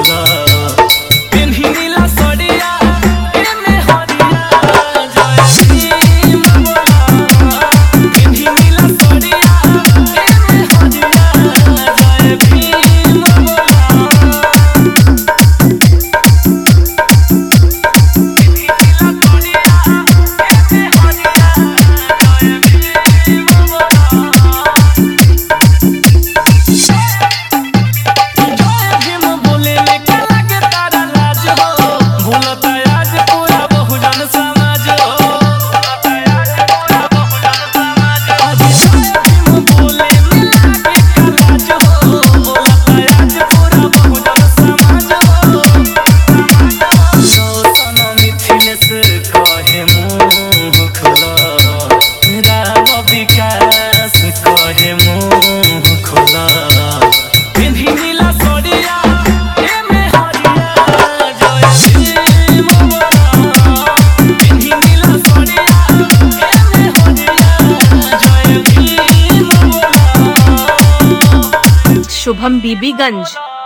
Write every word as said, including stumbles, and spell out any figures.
खोला पेन्ही नीला सड़िया एमे हरिया जय भीम बोला पेन्ही नीला सड़िया एमे हरिया जय भीम बोला विकास कहे मुँह खोला पेन्ही नीला सड़िया एमे हरिया जय भीम बोला पेन्ही नीला सड़िया एमे हरिया जय भीम बोला। शुभम बीबीगंज।